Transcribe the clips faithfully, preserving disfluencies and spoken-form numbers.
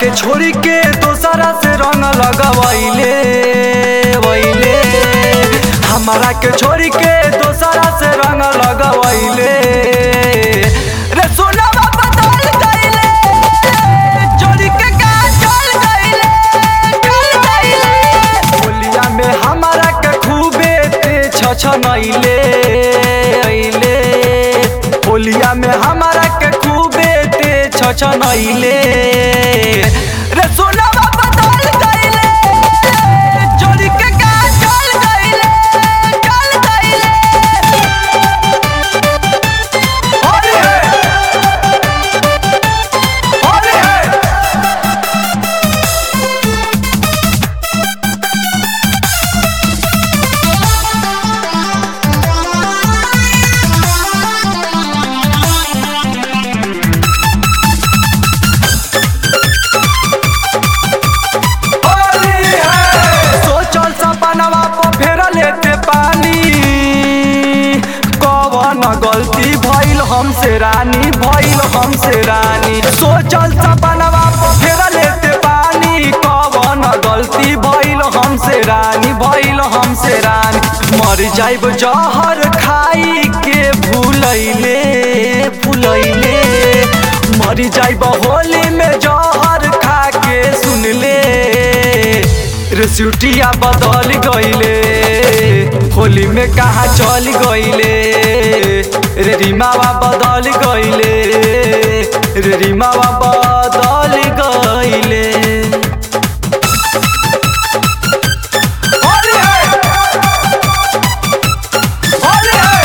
के छोरी के दोसरा से रंग लगवैले वैले हमारा के छोरी के दोसरा से रंग लगवैले रे सोनावा बदल गइले जोड़ी के का चल गइले चल गइले होलिया में हमारा के खूबे ते छछनैले अइले होलिया में हमारा के खूबे ते छछनैले रे सोनावा बदल गइले जोड़ी के का चल गइले चल गइले होली है होली है सोचल सपनवा पर फेर लेते पानी कवन गलती भइल हमसे रानी भइल हमसे रानी सोचल सपनवा पर फेर लेते पानी कवन गलती भइल हमसे रानी भइल हमसे रानी मर जाइब जहर खाई के भूलैले भूलैले मर जाइब होली में जहर खा के सुनले रे सिउटिया बदल गइले होली में कहाँ चल गइले रे रीमावा बदल गइले रे रीमावा बदल गइले होली है होली है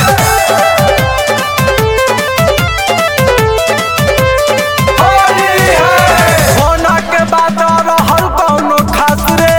होली है होना के बात रहल कौनो खास रे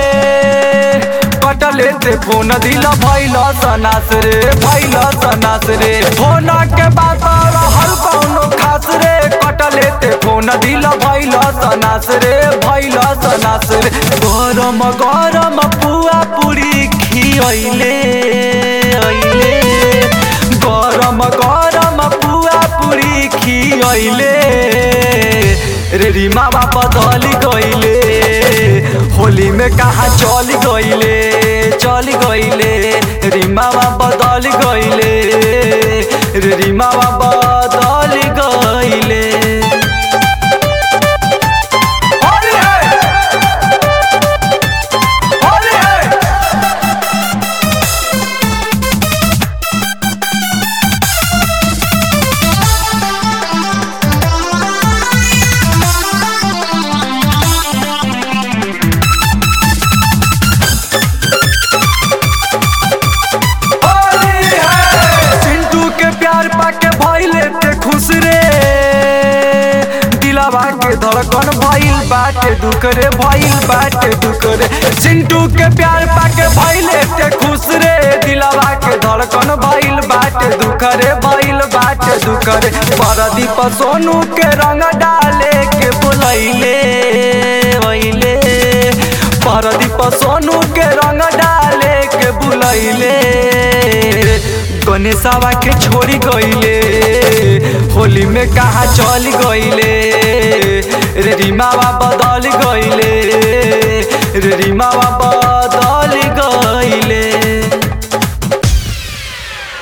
कटले से फोन दिल भइल सनास रे भइल सनास रे फोन के बात रहल कौनो खास रे कटले से फोन दिल भइल सनास रे भइल सनास रे गरम गरम पुआ पूरी खियैले अइले गरम गरम पुआ पूरी खियैले रे रीमावा बदल गइले होली में कहाँ चल गइले चल गइले रीमावा बदल गइले रे रीमावा बदल गइले होली है होली है चिंटू के प्यार पाके भइले ते खुश रे दिलवा के धड़कन भइल बाटे दुख रे भइल बाटे दुख रे चिंटू के प्यार पाके भइले ते खुश रे दिलवा के धड़कन भइल बाटे दुख रे भइल बाटे दुख रे परदीप सोनू के रंग डाले के बुलैले वैले परदीप सोनू के रंग डाले के बुलैले गणेशवा के छोड़ी गइले होली में कहाँ चल गइले रे रीमावा बदल गइले रे रीमावा